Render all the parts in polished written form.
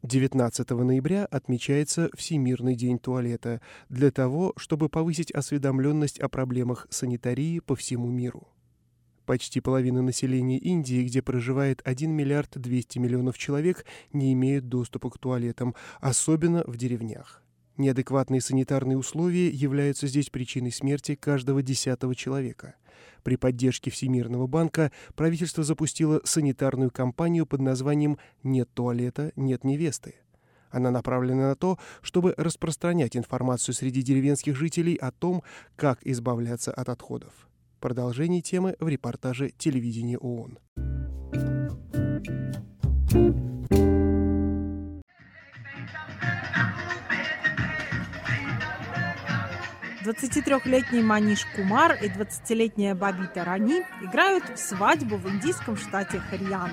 19 ноября отмечается Всемирный день туалета для того, чтобы повысить осведомленность о проблемах санитарии по всему миру. Почти половина населения Индии, где проживает 1 миллиард 200 миллионов человек, не имеют доступа к туалетам, особенно в деревнях. Неадекватные санитарные условия являются здесь причиной смерти каждого 10-го человека. При поддержке Всемирного банка правительство запустило санитарную кампанию под названием «Нет туалета, нет невесты». Она направлена на то, чтобы распространять информацию среди деревенских жителей о том, как избавляться от отходов. Продолжение темы в репортаже телевидения ООН. Двадцатитрехлетний Маниш Кумар и 20-летняя Бабита Рани играют в свадьбу в индийском штате Харьяна.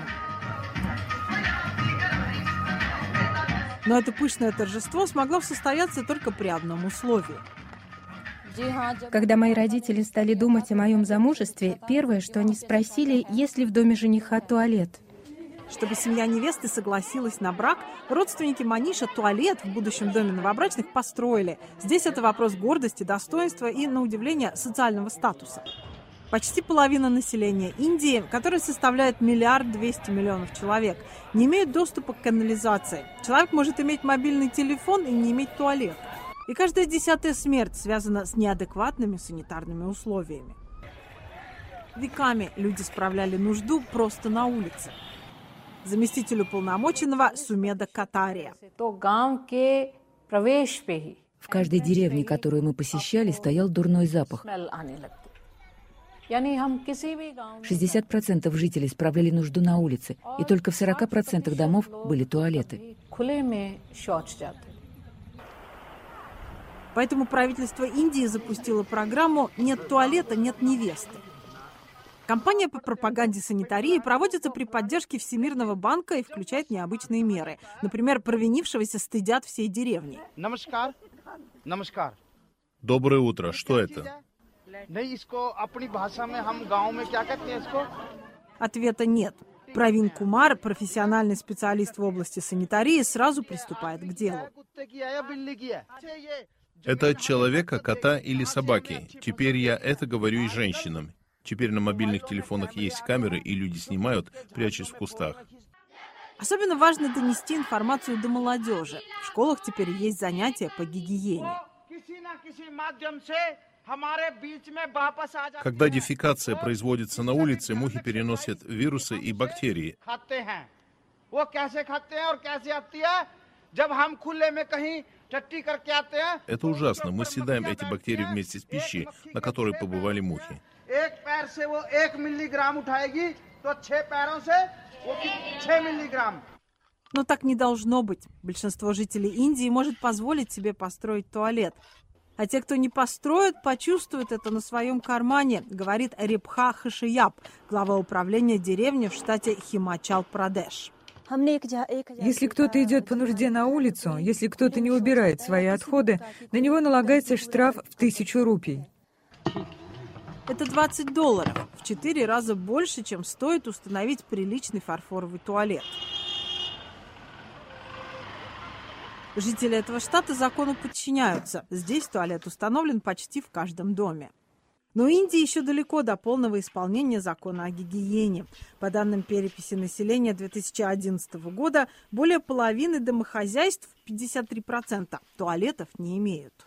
Но это пышное торжество смогло состояться только при одном условии. Когда мои родители стали думать о моем замужестве, первое, что они спросили, есть ли в доме жениха туалет. Чтобы семья невесты согласилась на брак, родственники Маниша туалет в будущем доме новобрачных построили. Здесь это вопрос гордости, достоинства и, на удивление, социального статуса. Почти половина населения Индии, которое составляет 1 миллиард 200 миллионов человек, не имеют доступа к канализации. Человек может иметь мобильный телефон и не иметь туалет. И каждая 10-я смерть связана с неадекватными санитарными условиями. Веками люди справляли нужду просто на улице. Заместитель уполномоченного Сумеда Катария. В каждой деревне, которую мы посещали, стоял дурной запах. 60% жителей справляли нужду на улице, и только в 40% домов были туалеты. Поэтому правительство Индии запустило программу «Нет туалета, нет невесты». Кампания по пропаганде санитарии проводится при поддержке Всемирного банка и включает необычные меры. Например, провинившегося стыдят всей деревни. Доброе утро. Что это? Ответа нет. Правин Кумар, профессиональный специалист в области санитарии, сразу приступает к делу. Это от человека, кота или собаки. Теперь я это говорю и женщинам. Теперь на мобильных телефонах есть камеры, и люди снимают, прячась в кустах. Особенно важно донести информацию до молодежи. В школах теперь есть занятия по гигиене. Когда дефекация производится на улице, мухи переносят вирусы и бактерии. Это ужасно. Мы съедаем эти бактерии вместе с пищей, на которой побывали мухи. Но так не должно быть. Большинство жителей Индии может позволить себе построить туалет. А те, кто не построит, почувствуют это на своем кармане, говорит Рибха Хашияб, глава управления деревни в штате Химачал-Прадеш. Если кто-то идет по нужде на улицу, если кто-то не убирает свои отходы, на него налагается штраф в 1000 рупий. Это $20, в 4 раза больше, чем стоит установить приличный фарфоровый туалет. Жители этого штата закону подчиняются. Здесь туалет установлен почти в каждом доме. Но Индия еще далеко до полного исполнения закона о гигиене. По данным переписи населения 2011 года, более половины домохозяйств, 53%, туалетов не имеют.